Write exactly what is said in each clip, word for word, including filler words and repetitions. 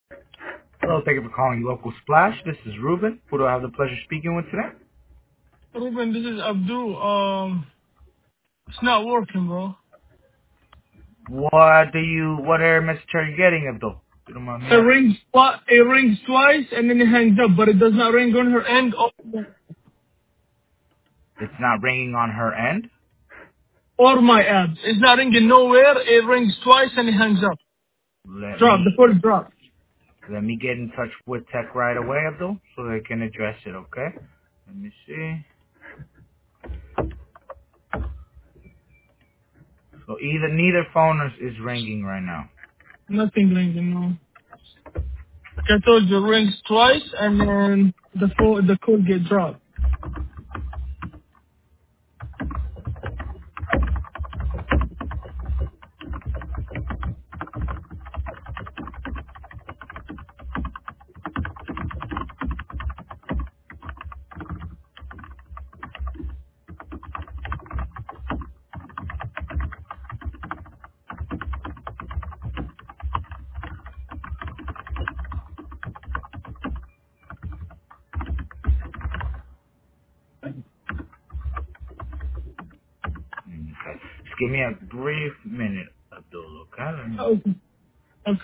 Hello, thank you for calling Local Splash. This is Ruben. Who do I have the pleasure speaking with today? Ruben, this is Abdul. Um, it's not working, bro. What do you, what error message are you getting, Abdul? You don't mind me It asking? rings, twi- it rings twice and then it hangs up, but it does not ring on her end or, It's not ringing on her end? or my abs. It's not ringing nowhere. It rings twice and it hangs up. Let Drop. The me, phone drop. let me get in touch with tech right away, Abdul, so they can address it, okay? Let me see. So either, neither phone is, is ringing right now. Nothing ringing, no. Like I told you, it rings twice and then the phone, the call get dropped. Okay. Just give me a brief minute, Abdul, okay? Let me- Okay. Okay.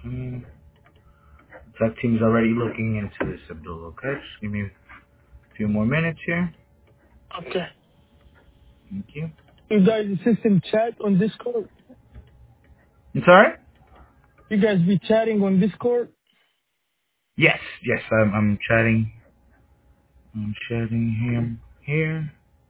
Mm, tech team's already looking into this, Abdul. Okay, just give me a few more minutes here. Okay. Thank you. You guys system chat on Discord? I'm sorry? You guys be chatting on Discord? Yes, yes. I'm, I'm chatting. I'm chatting him here.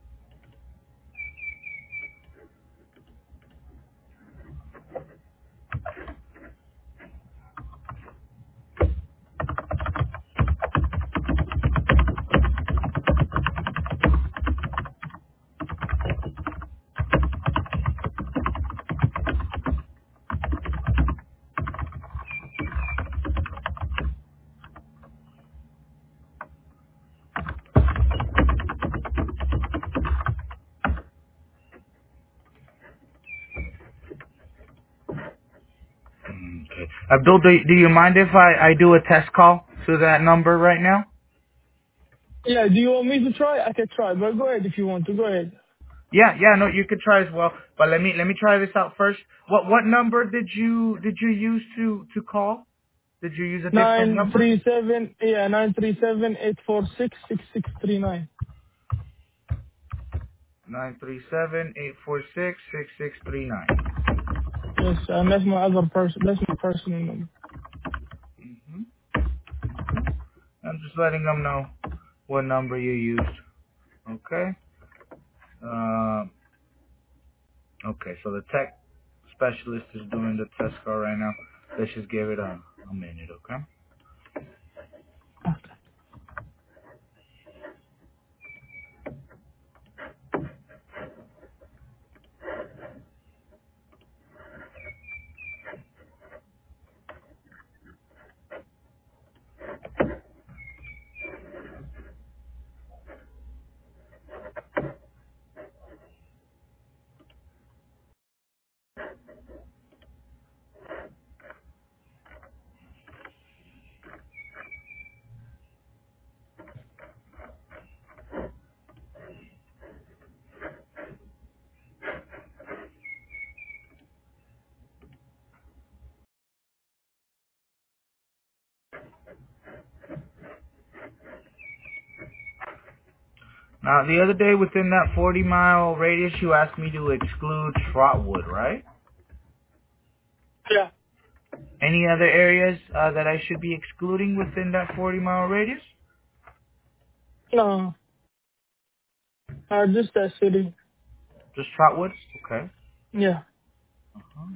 Okay. Abdul, do, do you mind if I, I do a test call to that number right now? Yeah, do you want me to try? I can try, but go ahead if you want to. Go ahead. Yeah, yeah, no, you could try as well. But let me let me try this out first. What what number did you did you use to to call? Did you use a different Nine number? three seven, yeah, nine three seven eight four six six six three nine. Nine three seven eight four six six six three nine. Yes, and that's my other person. That's my personal number. Mm-hmm. I'm just letting them know what number you used. Okay. Um. Okay. So the tech specialist is doing the test call right now. Let's just give it a a minute. Okay. Now the other day within that forty mile radius, you asked me to exclude Trotwood, right? Yeah. Any other areas uh, that I should be excluding within that forty mile radius? No, uh, just that city. Just Trotwood? Okay. Yeah. Uh-huh.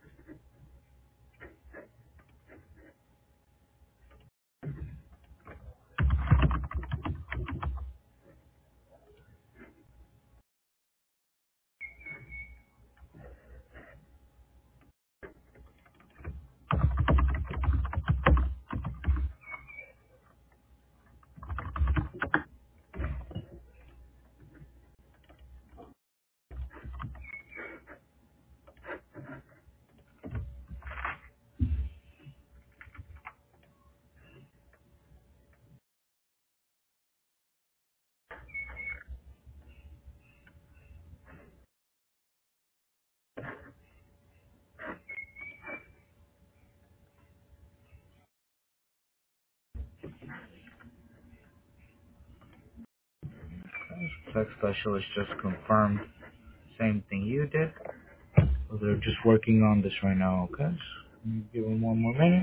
Tech specialist just confirmed same thing you did. So they're just working on this right now, okay? So give them one more minute.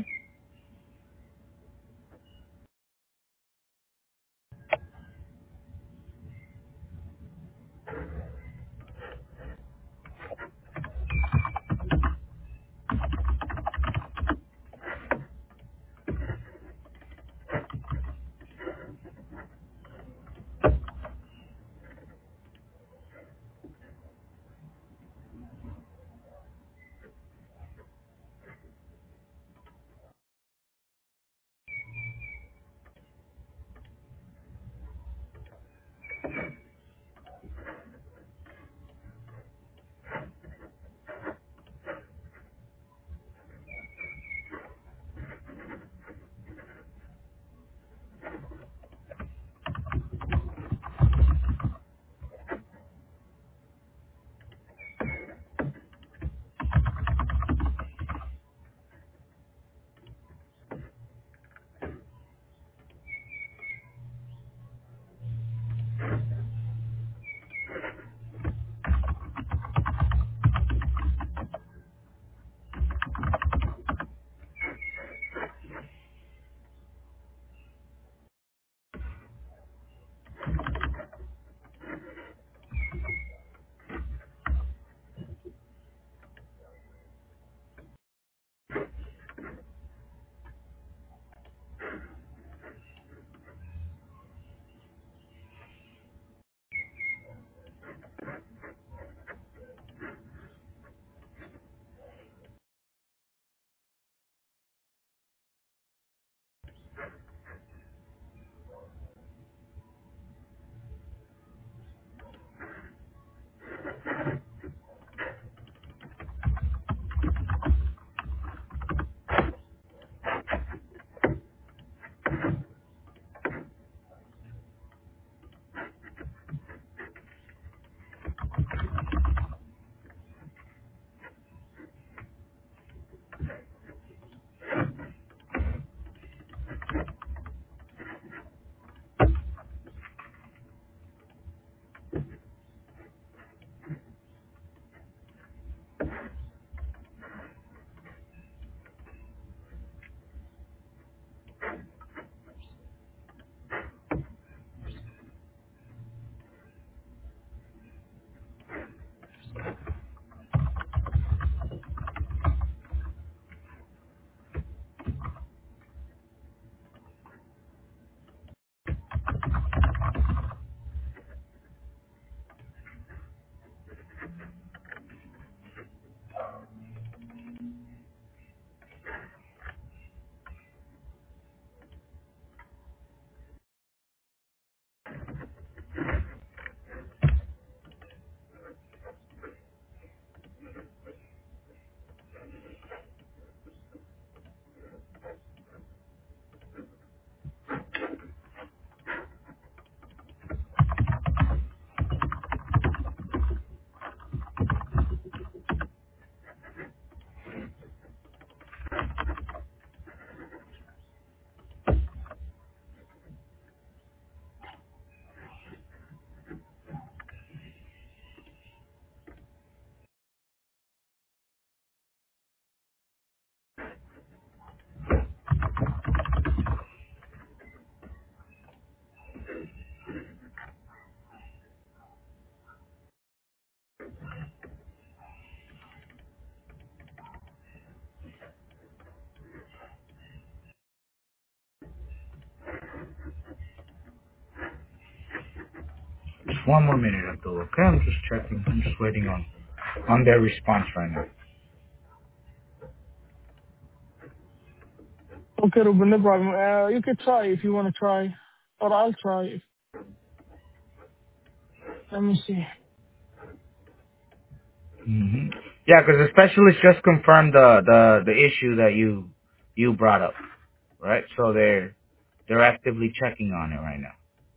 One more minute, Abdul. Okay, I'm just checking. I'm just waiting on on their response right now. Okay, Ruben, no problem. Uh, you can try if you want to try, or I'll try. Let me see. hmm Yeah, because the specialist just confirmed the the the issue that you you brought up, right? So they're they're actively checking on it right now.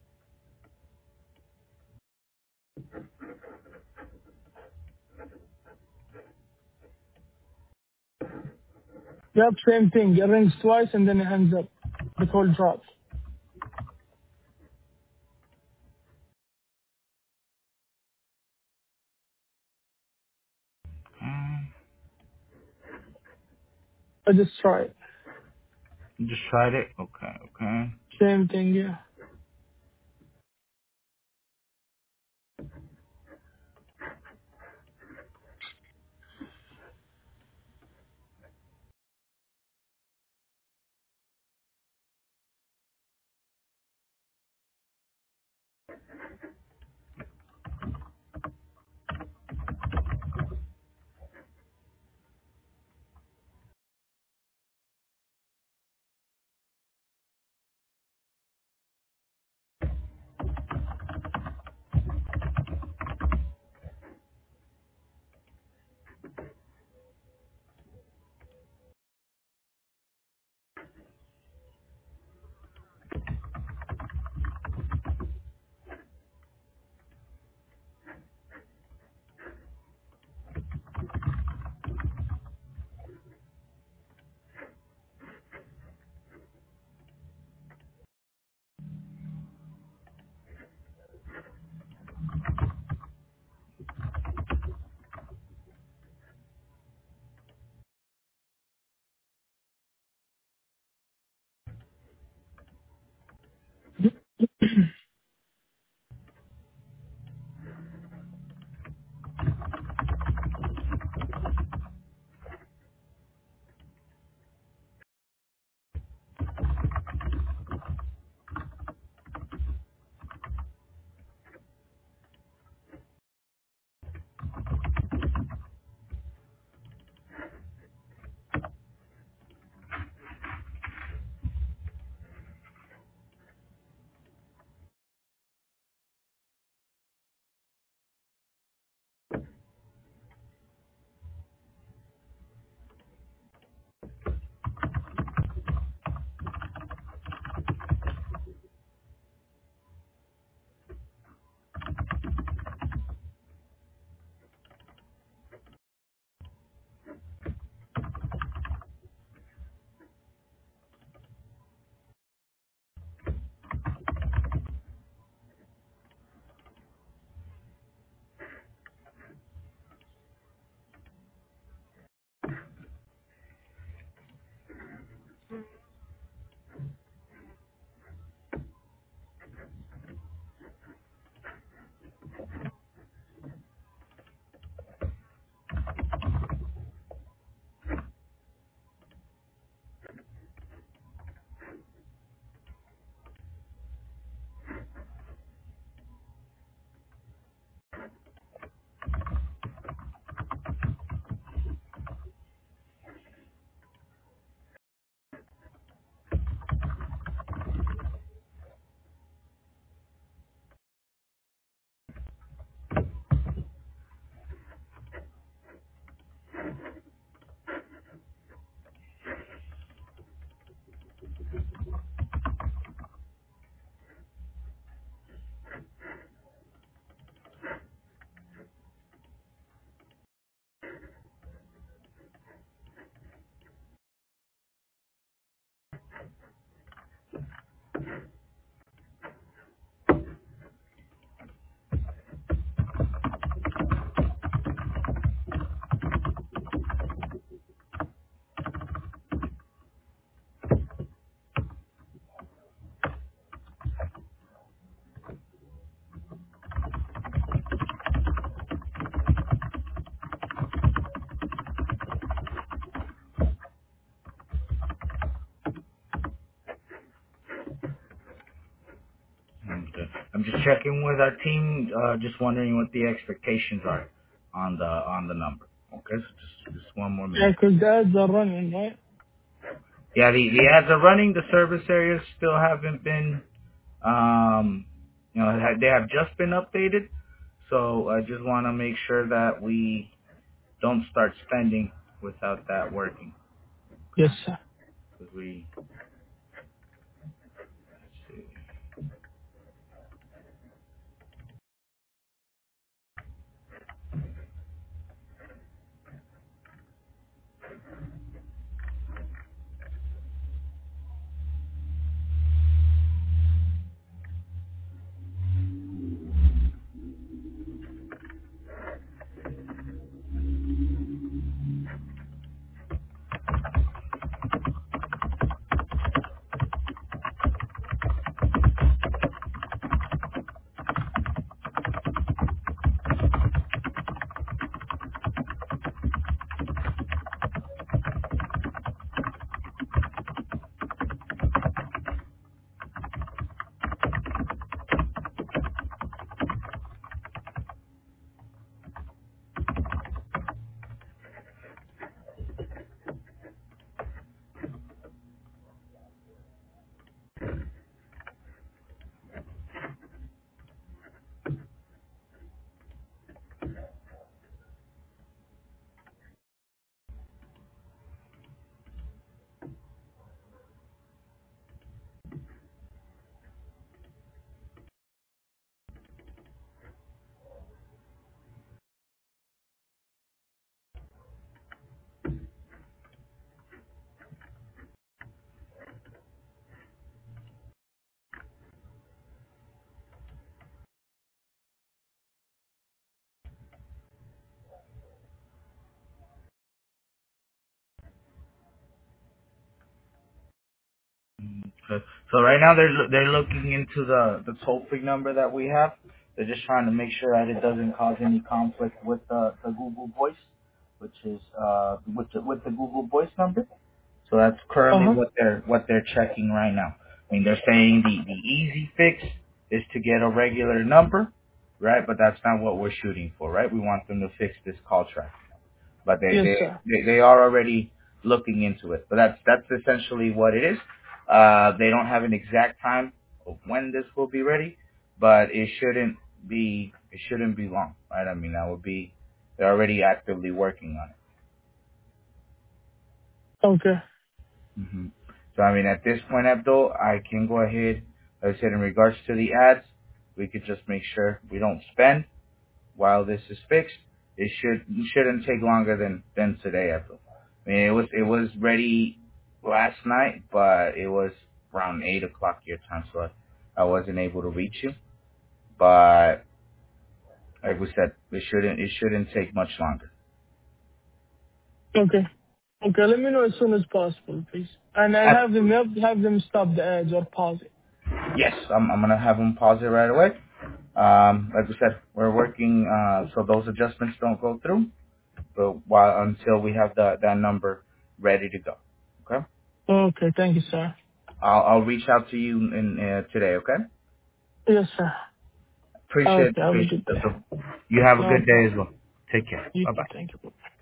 Yep, same thing. It rings twice and then it hangs up. The call drops. Mm, I just try it. you just tried it. Okay, okay. Same thing, yeah. I'm just checking with our team. Uh, just wondering what the expectations are on the on the number. Okay, so just just one more Yeah, minute. 'cause the ads are running, right? Yeah, the the ads are running. The service areas still haven't been, um, you know, they have just been updated. So I just want to make sure that we don't start spending without that working. Yes, Okay, sir. because we let's see. So, so right now they're loo- they're looking into the the toll free number that we have. They're just trying to make sure that it doesn't cause any conflict with the, the Google Voice, which is uh with the, with the Google Voice number. So that's currently Uh-huh. what they're what they're checking right now. I mean, they're saying the the easy fix is to get a regular number, right? But that's not what we're shooting for, right? We want them to fix this call track, but they Yes, they sir. they, they are already looking into it. But that's that's essentially what it is. Uh, they don't have an exact time of when this will be ready, but it shouldn't be it shouldn't be long, right? I mean, that would be they're already actively working on Okay. it. hmm So I mean, at this point, Abdul, I can go ahead. Like I said, in regards to the ads, we could just make sure we don't spend while this is fixed. It should it shouldn't take longer than than today, I feel. I mean, it was it was ready last night, but it was around eight o'clock your time, so I, I wasn't able to reach you. But like we said, it shouldn't it shouldn't take much longer. Okay. Okay, let me know as soon as possible, please. And and have them Absolutely. have have them stop the ads or pause it. Yes, I'm I'm gonna have them pause it right away. Um, like we said, we're working uh, so those adjustments don't go through, but while until we have the that number ready to go. Okay. Okay, thank you, sir. I'll, I'll reach out to you in uh, today, okay? Yes, sir. Appreciate Okay, have a appreciate good day. it. So you have a No good day as problem. well. Take care. You Bye too. bye. Thank you.